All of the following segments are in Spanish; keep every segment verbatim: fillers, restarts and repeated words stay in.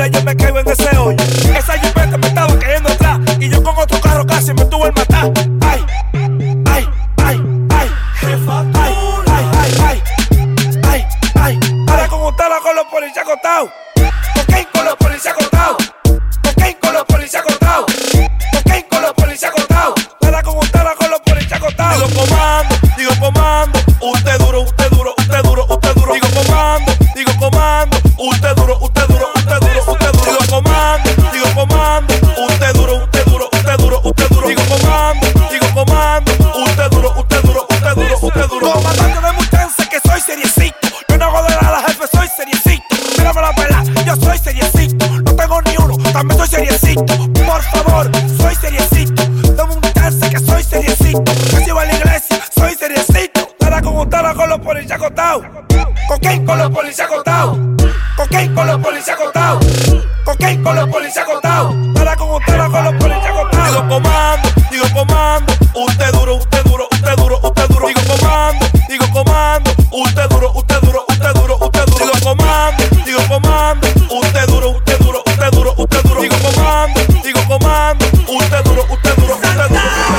mira, yo me caigo en ese hoyo. Esa jipeta me estaba cayendo atrás y yo con otro carro casi me tuve el matar. Ay, ay, ay, ay, jefa, ay, ay, ay, ay, ay, ay. Ahora con usted con los policías acostados. Cocaine con los policías acostados. Cocaine con los policías acostados. Cocaine con los policías acostados. Ahora con usted con los policías acostados. Digo comando, digo comando. Usted duro, usted duro, usted duro, usted duro. Digo comando, digo comando. Usted duro, usted duro, usted duro, usted duro. Digo comando, digo comando. Usted duro, usted duro, usted duro, usted duro. Digo comando, digo comando. Usted duro, usted duro, usted duro, usted duro. Comandante de muchachos que soy seriecito. Yo no hago de la, la jefe, soy seriecito. Mírame la pela, yo soy seriecito. No tengo ni uno, también soy seriecito. Por favor, soy seriecito. Dame un chance que soy seriecito. Que si voy a la iglesia, soy seriecito. Ahora con usted con los policías acostados. Cocaine con los policías acostados. Cocaine con los policías acostados. Cocaine con los policías acostados. Ahora con usted con los policías acostados. Digo comando, digo comando. Usted duro, usted duro, usted duro, usted duro. Digo comando, digo comando. Usted duro, usted duro, usted duro, usted duro. Digo comando, digo comando. Usted duro, usted duro, usted duro, usted duro. Digo comando, digo comando. Usted duro, usted duro, usted duro.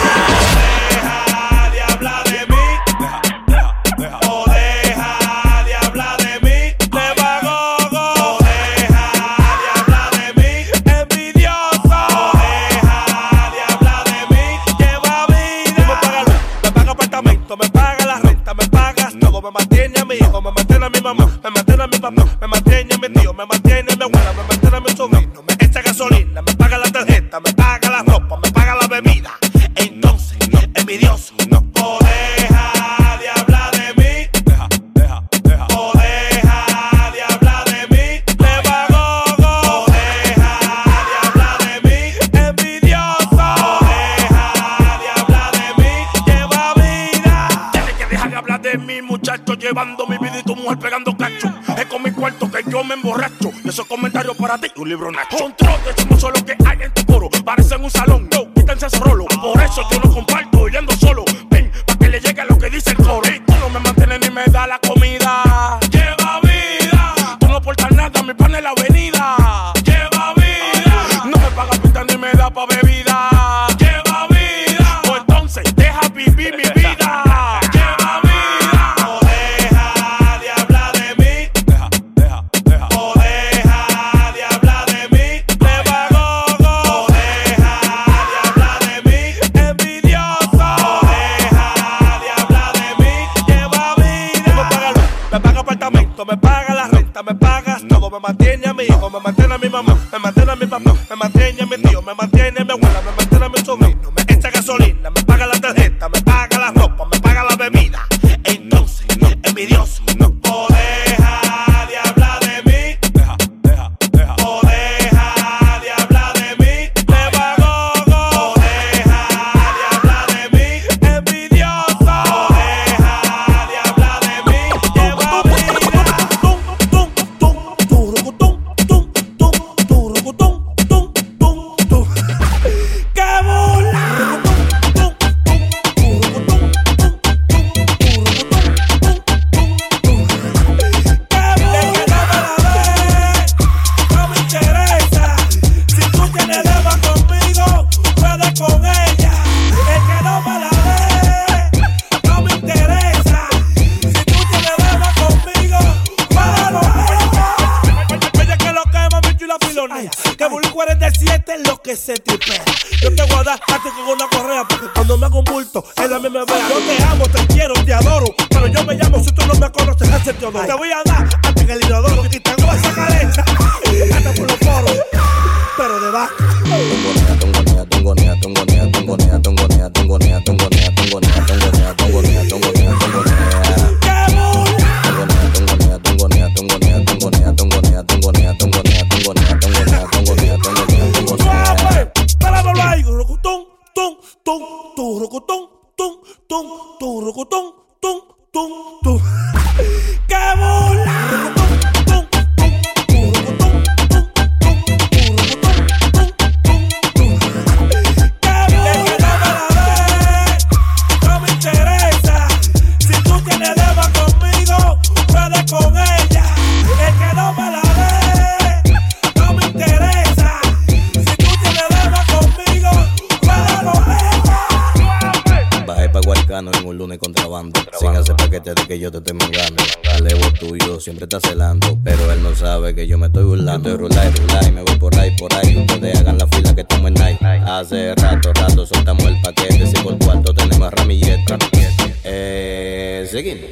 Deja de hablar de mí. Deja, deja, deja. O deja de hablar de mí. Demagogo. O deja de hablar de mí. Envidioso. O deja de hablar de mí. Lleva vida. Me paga luz, me paga apartamento, me paga la renta, me pagas todo. Me mantiene a mi hijo, me mantiene a mi mamá, me mantiene a mi papá, me mantiene a mi tío, me mantiene a mi abuela, me mantiene a mi sobrino, me echa gasolina, me paga la tarjeta, me paga la ropa, me paga la bebida. Entonces, envidioso, no. O deja de hablar de mí. Deja, deja, deja. O deja de hablar de mí. Demagogo. O deja de hablar de mí. Envidioso. O deja de hablar de mí. Lleva vida. Tienes que dejar de hablar de mí, muchacho, llevando mi vida y tu mujer pegando cacho. Es con mi cuarto que yo me emborracho. Esos comentarios para ti, un libro nacho. Son trotes, somos solo lo que hay en tu coro. Parecen un salón, no, quítense ese rolo. Por eso yo no comparto, y ando solo. Ven, pa' que le llegue lo que dice el coro. Y tú no me mantienes ni me da la comida. Lleva vida. Tú no aportas nada, mi pan en la avenida. Lleva vida. No me pagas pinta ni me da pa' bebida. Lleva vida. Pues entonces, deja vivir mi vida. Lleva vida. O deja de hablar de mí. Deja, deja, deja. O deja de hablar de mí. Demagogo. O deja de hablar de mí. Envidioso. O deja de hablar de mí. Lleva vida. Me paga luz, me paga apartamento, me paga la renta, me pagas todo. Me mantiene a mi hijo, me mantiene a mi mamá, me mantiene a mi papá, me mantiene a mi tío, me mantiene a mi abuela, me mantiene a mi sobrino, me echa gasolina, me paga la tarjeta, me paga la ropa, me paga la bebida. Entonces, envidioso, no. O deja de hablar de mí. Deja, deja, deja. O deja de hablar de mí. Demagogo. O deja de hablar de mí. Envidioso. O deja de hablar de mí. Lleva vida. Tum, tum, tum, turucutum, tum, tum, turucutum, tum, tum, tum. ¡Qué bola! Tum, tum, tum, turucutum, tum, tum, turucutum, tum, tum, tum. ¡Qué bola! No me interesa. Si tú tienes deuda conmigo, puedes con ella. El que no me la dé, no me interesa. Si tú tienes deuda conmigo, páralo a ella. Oye, que lo quema, mi chula filonía. Que Bully cuarenta y siete es lo que se tripea. Yo te voy a dar a ti con una correa, porque cuando me hago un bulto, él a mí me vea. Yo te amo, te quiero, te adoro, pero yo me llamo, si tú no me conoces, ese te adoro. Te voy a dar a ti en el inodoro y tengo esa caleta hasta por los poros, pero de vaca. Tongonea, tongonea, tongonea, tongonea, tongonea, tongonea, tongonea, tongonea, tongonea, tongonea, tongonea, tongonea. ¡Qué bola! Tongonea, tongonea, tongonea, tongonea, tongonea, tongonea, tongonea, tongonea, tongonea, tongonea, tongonea, tongonea, tongonea. ¡Suave! ¡Parámoslo ahí! Rucutón, tum, tum, tu, rucutón, tum, tum, tu, rucutón, tum, tum, tum. ¡Qué bola! Rucutón, tum, tum, tu, rucutón, Sin hacer paquete de que yo te estoy mangando. Al ego tuyo siempre está celando, pero él no sabe que yo me estoy burlando. Estoy rulay, rulay, me voy por ahí, por ahí. Ustedes hagan la fila que estamos en night. Hace rato, rato soltamos el paquete. Si por cuarto tenemos ramillete. Eh, seguimos.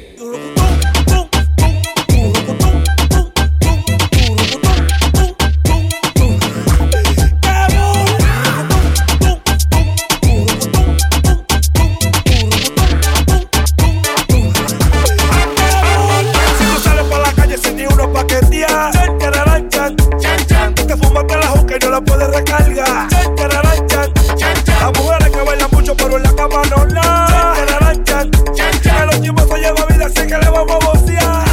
Te fumaste la juca y no la puedes recargar. Las mujeres que bailan mucho pero en la cama no la. Que los chivos se llevan vida así que le vamos a vocear.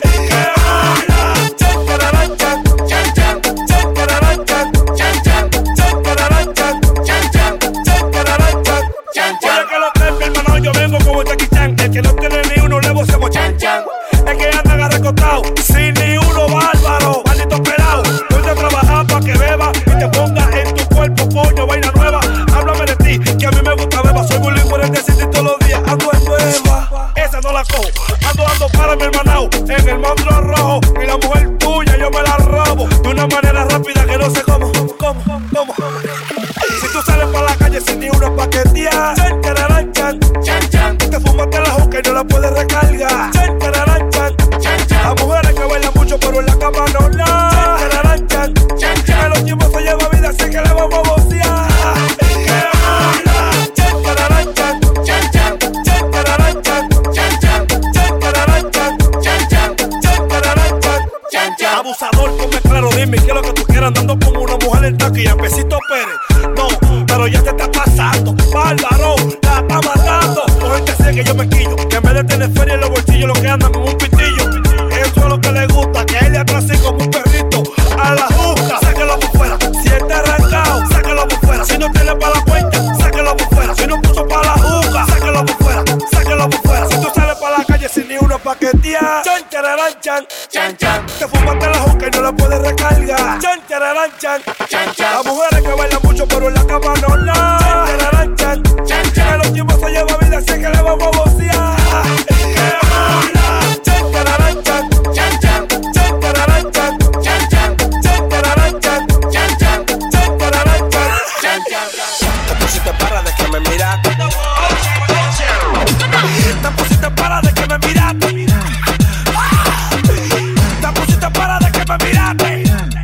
Oye que lo que es mi hermano, yo vengo como Jackie Chan. El que no tiene ni uno le vocemos chan chan. El que anda agarrecotado sin ni uno bárbaro. Maldito pelado, ponte a trabajar pa' que beba y te ponga en tu cuerpo, coño, vaina nueva. Háblame de ti, que a mí me gusta beba. Soy bullying por el decirte todos los días. Ando en nueva, esa no la cojo. Ando, ando para mi hermanao en el monstruo rojo. Y la mujer tuya yo me la robo de una manera rápida que no sé cómo, cómo, cómo. Si tú sales pa' la calle sin ni uno paquetear, chan, chan, chan, chan, chan. Te fumaste la juca y no la puedes recargar. Chan, chan, chan, chan, chan. Las mujeres que bailan mucho pero en la cama no la. Chan, chan, chan, chan. Que los chivos se llevan vida así que le vamos a vocear. Abusador, ponme claro, dime qué es lo que tú quieras andando con una mujer en taqui y a Pesito Pérez. No, pero ya te está pasando. Bárbaro, la está matando. Mujer que sé que yo me quillo, que en vez de tener feria en los bolsillos lo que andan con un pitillo. Eso es lo que le gusta, que él le atrás así como un perrito. A la juca, sáquelo por fuera. Si él te arrancado, sáquelo por fuera. Si no tiene para la cuenta, sáquelo por fuera. Si no puso para la juca, sáquelo por fuera. Sáquelo por fuera. Si tú sales para la calle sin ni uno paquetear, chan, chararán, chan, chan, chan. Te fumaste la juca y no la puedes recargar. Chan, chararán, chan, chan, chan. Las mujeres que bailan mucho pero en la cama no la. Chan, chararán, chan, chan, chan. Que los chivos se llevan vida así que le vamos a vocear. Chan, chararán, chan, chan, chan. Chan, chararán, chan, chan, chan. Chan, chararán, chan, chan, chan. Chan, chararán, chan, chan, chan. Te pusiste para de que me miraste. Te pusiste para de que me miraste. Te pusiste para de que me miraste.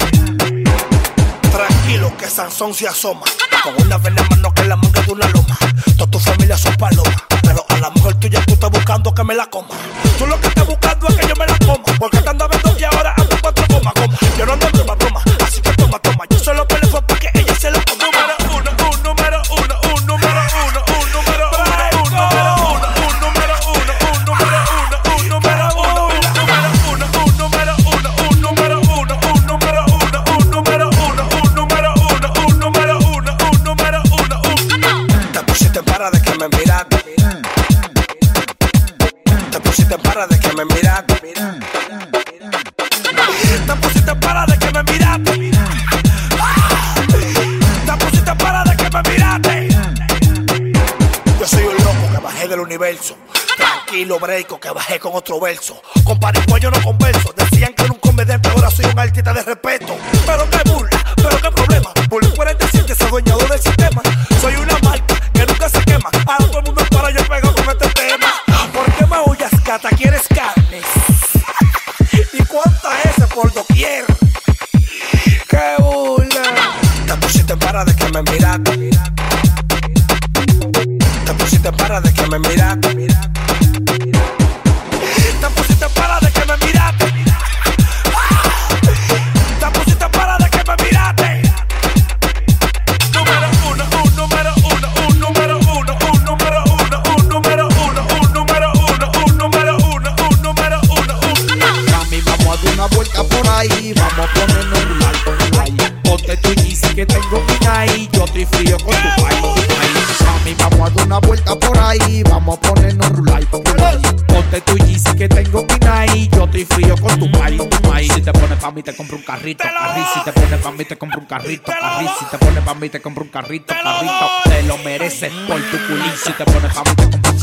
Tranquilo que Sansón se asoma con una vena en mano que es la manga de una loma. Toda tu familia son palomas, pero a la mujer tuya tú estás buscando que me la coma. Tú lo que estás buscando es que yo me la coma, porque te andas viendo que ahora ando cuatro coma, coma. Yo no ando en broma, broma, así que toma, toma. Yo solo que le fue para que ella se lo coma. Número uno, un número uno, un número uno, un número uno, un número uno, un número uno, un número uno, un número uno, un número uno, un número uno, un número uno, un número uno, un número uno, un número uno, un número uno, un. Te pusiste para de que me miraste. Te pusiste para de que me miraste. Te pusiste para de que me miraste. Te pusiste para de que me miraste. Yo soy un loco que bajé del universo. Tranquilo, breako, que bajé con otro verso. Con paripollo yo no converso. Decían que era un comediante, ahora soy un artista de respeto. Pero qué burla, pero qué problema. Bullying cuarenta y siete, se adueñado del sistema. Soy una marca que nunca se quema. Ahora todo el mundo para yo pego con este tema. ¿Por qué me huyas, gata? ¿Quieres carne? ¿Y cuánta es por doquier? ¡Qué burla! Te pusiste para de que me miraste. Te pusiste para de que me miraste. Te pusiste para de que me miraste. Te pusiste para de que me miraste. Número uno, un número uno, un número uno, un número uno, un número uno, un número uno, un número uno, un número uno, un. Mami, vamos a dar una vuelta por ahí. Vamos a ponernos un largo por ahí. Ponte tu Yeezy que tengo pin ahí. Yo estoy frío con tu país. Mami, vamos a dar una vuelta por ahí. Vamos a ponernos un largo por ahí. Ponte tu Yeezy que tengo pin ahí. Yo estoy frío con tu país. Si te pones pa' mí te compro un carrito. Carrito. Si te pones pa' mí te compro un carrito. Carrito. Si te pones pa' mí te compro un carrito. Carrito. Te lo mereces por tu culín. Si te pones pa' mí te compro un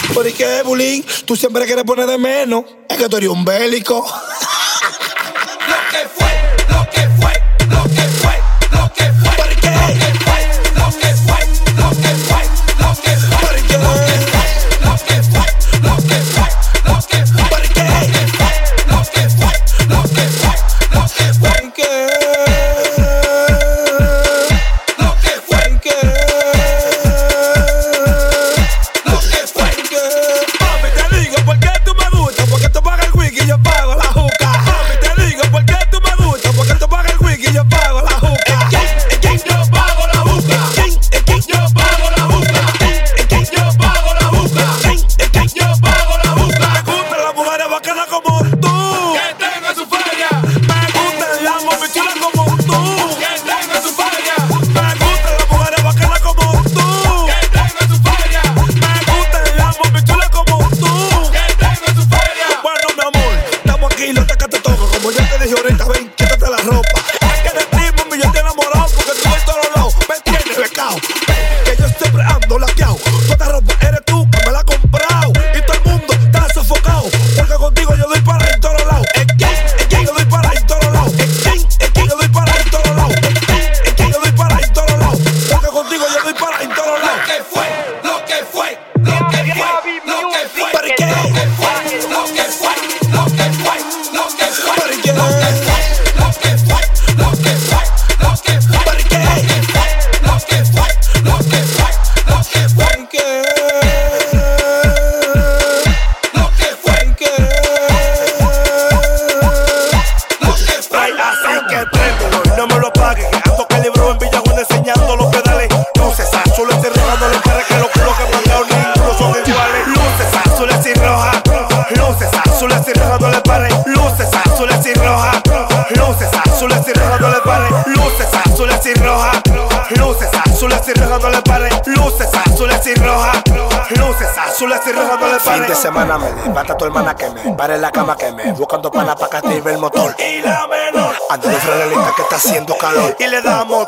¿Por qué, bullying? Tú siempre quieres poner de menos. Es que tú eres un bélico. Lo que fue, lo que fue, lo que fue, lo que fue. ¿Por qué? Lo que fue, lo que fue, lo que fue. ¿Por qué? Lo que fue, lo que fue, lo que fue. ¿Por qué? Lo que fue, lo que fue, lo que fue. ¿Por qué? Lo que fue, ¿Por qué? lo que fue. Mami, te digo por qué tú me gustas, porque tú pagas el wiki y yo pago la juca. Mami, te digo por qué tú me gustas, porque tú pagas el wiki y yo pago la juca. Es que yo pago la juca. Es que yo pago la juca. Es que yo pago la juca. Es que yo pago la juca. Me gustan las mujeres bacanas como tú. Que tenga su feria. Me gustan las momichulas como tú. Que tenga su feria. Me gustan las mujeres bacanas como tú. Que tenga su feria. Me gustan las momichulas como tú. Que tenga su feria. Bueno, mi amor, estamos aquí, no te que te toco. Como ya te dije ahorita, ven, quítate la ropa. Es que de ti, mami, yo estoy enamorado porque tú en todos lados me tienes becao. Ven, que yo siempre ando laqueado. Toda esta ropa eres tú que me la has comprado. Y todo el mundo está sofocado. Porque contigo yo doy para en todos lados. Es que, es que yo doy para en todos lados. Es que, es que yo doy para en todos lados. Es que, es que yo doy para en todos lados. Porque contigo yo doy para en todos Lo lados. que fue, lo que fue, lo que fue, lo que fue. ¿Por qué? Lo que fue, lo que fue, lo que fue, lo que fue. ¿Por qué? Lo que fue, lo que fue, lo que fue, lo que fue. ¿Por qué? Lo que fue, lo que fue, lo que fue. ¿Por qué? Lo que fue, ¿Por qué? lo que fue. Ay, así que préndelo y no me lo pagues. Que ando que libro en Villagüen enseñando los pedales. Luces azules y rojas, no le pares que los culos que mandaron ninguno son iguales. Luces azules y rojas, luces azules y rojas, no le pares. Luces azules y rojas, luces azules y rojas, no le pares. Luces azules y rojas, luces azules y rojas, no le pares. Luces azules y rojas, luces azules y rojas, no le pares. Fin de semana me levanta tu hermana que me pare en la cama que me buscando pana pa' que active el motor. Y la menor anda de franelita que está haciendo calor. Y le damos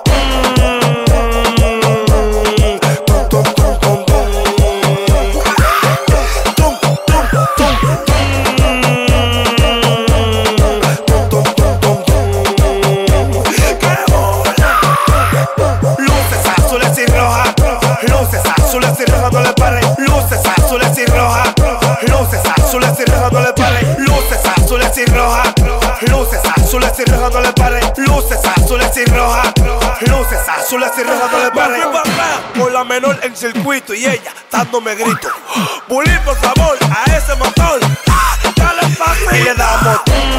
luces azules y rojas, luces azules y rojas, no le pares. Luces azules y rojas, luces azules y rojas, no le pares. Luces azules y rojas, luces azules y rojas, no le pares. Luces azules y rojas, luces azules y rojas, no le pares. Me fui para atrás con la menor en circuito y ella dándome grito. Bulín, por favor, a ese motor, dale papi. Y le damos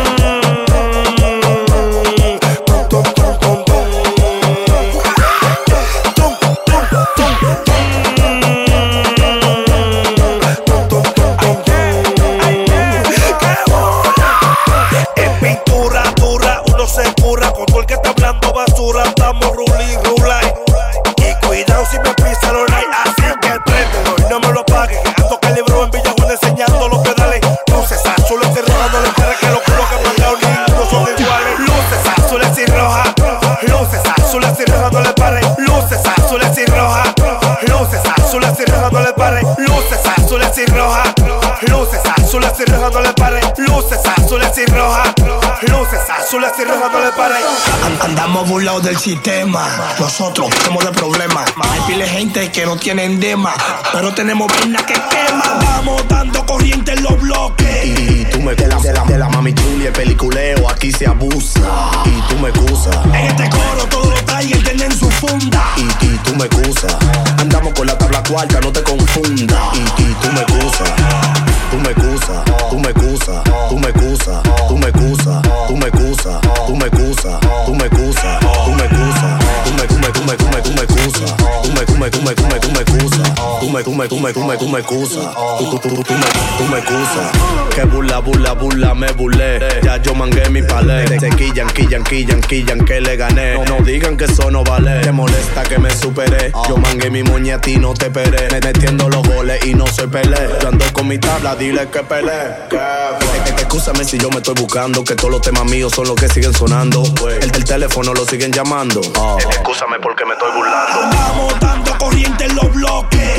en pintura dura, uno se cura con todo el que está hablando basura. Estamos ruling, rulay. Y cuidado si me pisa los like. Así que préndelo y no me lo pagues. Que ando que libro en Villagüen enseñando los pedales. Luces azules y rojas, no le pares que los culos que mandaron ninguno son iguales. Luces azules y rojas, luces azules y rojas, no le pares. Luces azules y rojas, luces azules y rojas, no le pares. Luces azules y rojas, luces azules y rojas, no le pares. Luces azules y rojas, luces azules y rojas, no le pares. An- Andamos burlados del sistema, nosotros somos de problemas. Hay pile gente que no tienen dema, pero tenemos vaina que quema. Vamos dando corriente en los bloques. Y tú me excusas de la, de la mami chuli, el peliculeo, aquí se abusa. Y tú me excusas. En este coro todos los tigers tienen su funda. Y, y tú me excusas. Andamos con la tabla cuarta, no te confundas. Y, y tú me excusas. Tú me excusas, tú me excusas, tú me excusas, tú me excusas, tú me excusas, tú me excusas, tú me excusas, tú me excusas, tú me tú me tú me tú me tú me excusas, tú me tú me tú me tú me tú me excusas, tú me tú me tú me tú me tú me excusas, tú tú tú tú me tú me excusas. Que burla burla burla me burlé, ya yo mangué mi palé. Se quillan quillan quillan quillan que le gané. No, no digan que eso no vale. Te molesta que me superé, yo mangué mi moña a ti no te esperé. Metiendo los goles y no soy pelé. Yo ando con mi tabla, dile que peleé. Escúchame si yo me estoy buscando, que todos los temas míos son los que siguen sonando. El, el teléfono lo siguen llamando. Escúchame porque me estoy burlando. Andamos dando corriente en los bloques. Y, y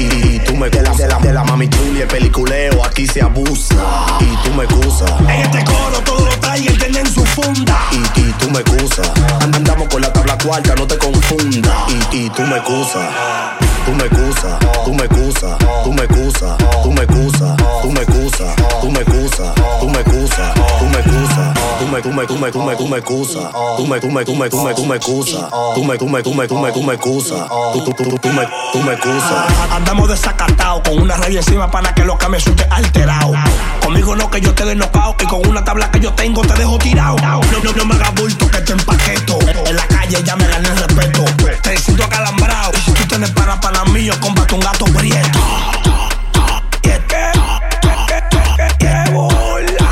tú me de la, de la, de la mami chuli, el peliculeo, aquí se abusa. Y tú me excusas. En este coro todos los tigers tienen su funda. Y, y tú me excusas. Andamos con la tabla cuarta, no te confundas. Y, y tú me excusas. Tú me excusas, tú me excusas, tú me excusas, tú me excusas, tú me excusas, tú me excusas, tú me excusas, tú me excusas, tú me, tú me, tú me, tú me, tú me excusas, tú me, tú me, tú me, tú me, tú me excusas, tú me, tú me, tú me, tú me, tú me excusas, tú, tú, tú, tú me, tú me excusas. Andamos desacatados con una raya encima para que lo que me suelte alterado. Conmigo no que yo te dé nocao y con una tabla que yo tengo te dejo tirado. No, no, no me hagas bulto que te empaqueto. En la calle ya me gané el respeto. Te siento acalambrado y si tú tienes para para mío, combate un gato prieto. Y es que, que, que, que, que bola.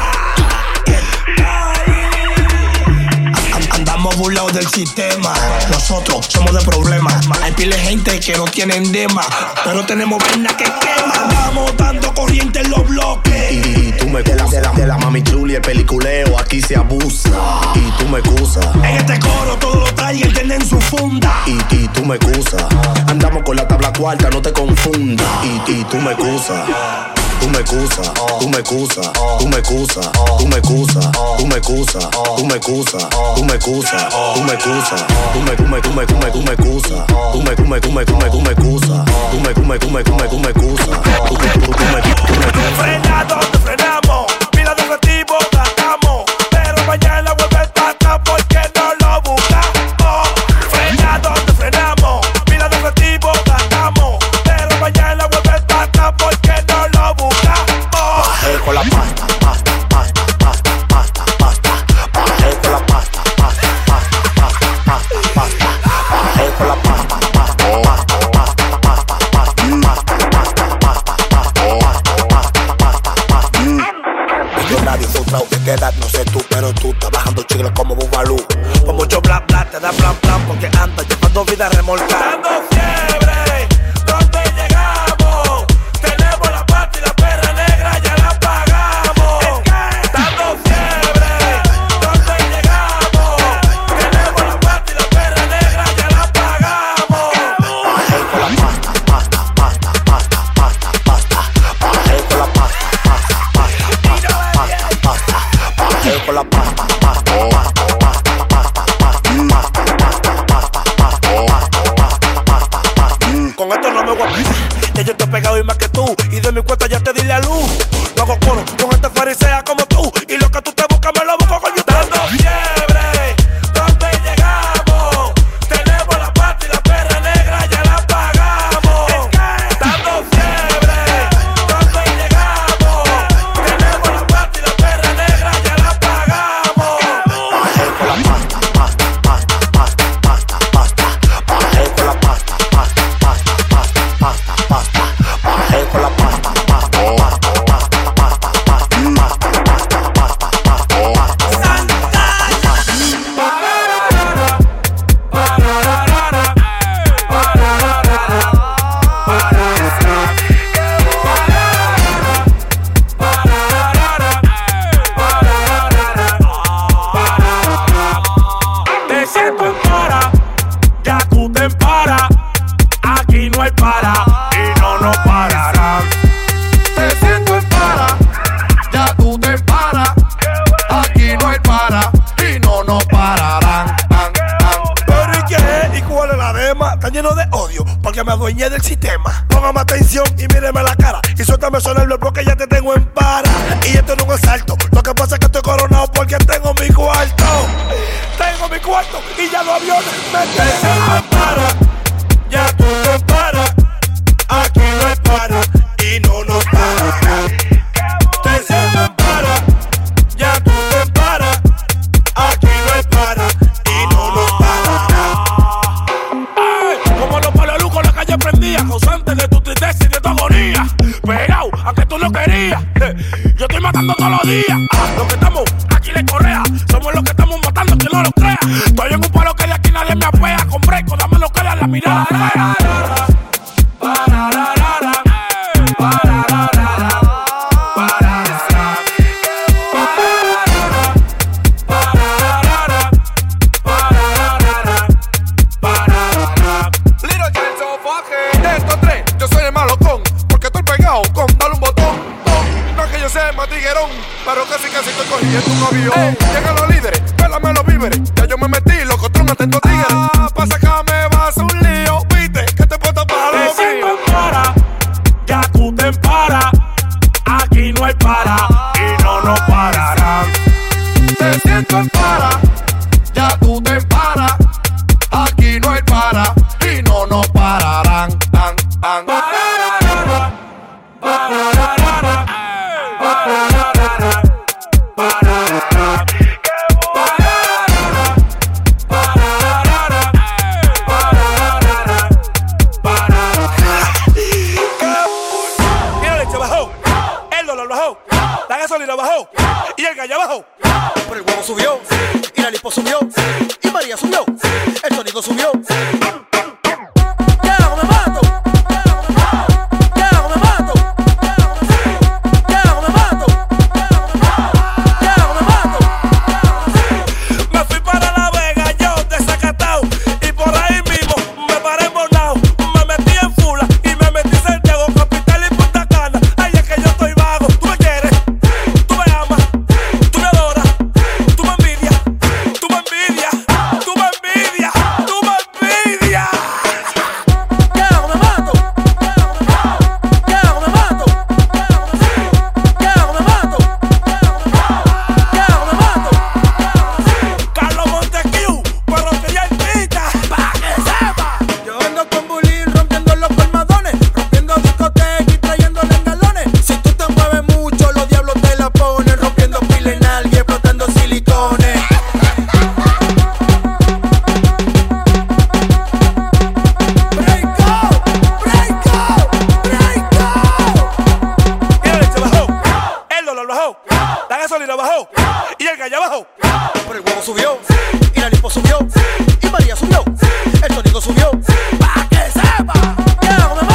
Andamos burlados del sistema. Nosotros somos de problemas. Hay pile de gente que no tienen dema, pero tenemos vena que quema. Andamos dando corriente en los bloques. Y, y tú me de la, de la, de la mami chuli, el peliculeo, aquí se abusa. Y tú me excusas. En este coro todos los tigers tienen su funda. Y, y tú me excusas. Andamos con la tabla cuarta, no te confundas. Y, y tú me excusas. Tú me excusas, tú me excusas, tú me excusas, tú me excusas, tú me excusas, tú me excusas, tú me excusas, tú me excusas, tú me, tú me, tú me, tú me, tú me excusas, tú me, tú me, tú me, tú me, tú me excusas, tú me, tú me, tú me, tú me, tú me excusas, tú, tú, tú, tú me, tú me excusas. Frena donde frenamos, pila de objetivo tratamos, pero mañana vuelve el tata porque no lo buscamos. Frena donde frenamos, pila de objetivo tratamos, pero mañana vuelve el tata porque no lo buscamos. Bajé con la pasta, pasta, pasta, pasta, pasta, pasta. Bajé con la pasta, pasta, pasta, pasta, pasta, pasta. Bajé con la pasta, pasta, pasta, pasta, pasta, pasta, pasta, pasta, pasta, pasta, pasta, pasta. Millonario frustrado de qué edad, no sé tú, pero tú estás bajando chicles como Bubalú. Con mucho bla bla te da plan plan porque andas llevando vida remolcando fiebre. ¿Dónde llegamos? Tenemos la pata y la perra negra ya la pagamos. Dando fiebre. ¿Dónde llegamos? Tenemos la pata y la perra negra ya la pagamos. Bajé con la pasta, pasta, pasta, pasta, pasta, pasta. Bajé con la pasta, pasta, pasta, pasta, pasta, pasta. Bajé con la pasta, pasta, pasta, pasta, pasta, pasta, pasta, pasta, pasta, pasta. Con esto no me voy a pisar. Ya yo te he pegado y más que tú. Y de mi cuenta ya te di la luz. No hago coro con este farisea como tú. Y lo que tú te buscas me lo busco con YouTube. Dando fiebre. ¿Dónde llegamos? Tenemos la pata y la perra negra ya la pagamos. Dando fiebre. ¿Dónde llegamos? Tenemos la pata y la perra negra ya la pagamos. Bajé con la pasta, pasta, pasta, pasta, pasta, pasta. Bajé con la pasta, pasta, pasta, pasta, pasta, pasta. Bajé con la pasta, pasta, pasta, pasta, pasta, pasta, pasta, pasta, Te siento en para, ya tú te para. Aquí no hay para y no nos pararán. Te siento en para, ya tú te paras. Aquí no hay para y no nos pararán. An, an. Pero ¿y qué? ¿Y cuál es la dema? Está lleno de odio porque me adueñé del sistema. Póngame atención y míreme la cara y suéltame sonar porque ya te tengo en para. Y esto no es un asalto, lo que pasa es que estoy coronado porque tengo mi cuarto. Tengo mi cuarto y ya los aviones me tienen para. Ya tú te paras, aquí no hay para y no nos pararán. Te siento en para, ya tú te paras, aquí no hay para y no nos pararán. Ay, como los palos con la calle prendía, causante de tu tristeza y de tu agonía. Pegao, aunque tú no querías, yo estoy matando todos los días. Ah, los que estamos aquí de Correa, somos los que estamos matando, que no lo crea. Estoy en un palo que de aquí nadie me apea. Con breco, dame lo que da la mirada fea. De estos tres, yo soy el malo con un avión. Ey, llegan los líderes, pélame los víveres. Ya yo me metí, loco, tú un atento tigre. Ah, pa' sacarme vas un lío, viste, que te puedo para Te siento en para, ya tú te paras. Aquí no hay para y no nos pararán. Te siento en para, ya tú te paras. Aquí no hay para y no nos pararán. Tan, tan. Pararara, pararara, pararara, pararara. ¡Qué pararara, pararara, pararara, pararara! Mira, leche bajó, el dólar bajó, la gasolina bajó y el gallo bajó. Pero el huevo subió, y la lipo subió, y María subió, el sonido subió. ¿Qué hago? Me mato. ¿Qué hago? Me mato. ¿Qué hago? Me mato. ¿Qué hago? Me mato. Me fui para La Vega, yo desacatado, y por ahí mismo me paré en Bonao. Me metí en Fula y me metí en Santiago, capital y Punta Cana. Ay, es que yo estoy vago. Tú me quieres, tú me amas, tú me adoras, tú me envidias, tú me envidias, tú me envidias, tú me envidias. ¿Qué hago? Me mato. ¿Qué hago? Me mato. ¿Qué hago? Me mato. ¿Qué hago? Me mato. Carlos Montesquieu, pero que ya invita, pa' que sepa. Yo ando con bullying rompiendo los colmadones, rompiendo discotecas y trayéndole en galones. Si tú te mueves mucho, los diablos te la ponen, rompiendo pila en alguien, explotando silicones. Break out, break out, break out. Mira, leche bajó, el dólar bajó, la gasolina bajó y el gallo bajó. Pero el huevo subió, y la lipo subió, y María subió, el sonido subió. Pa' que sepa. ¿Qué hago? Me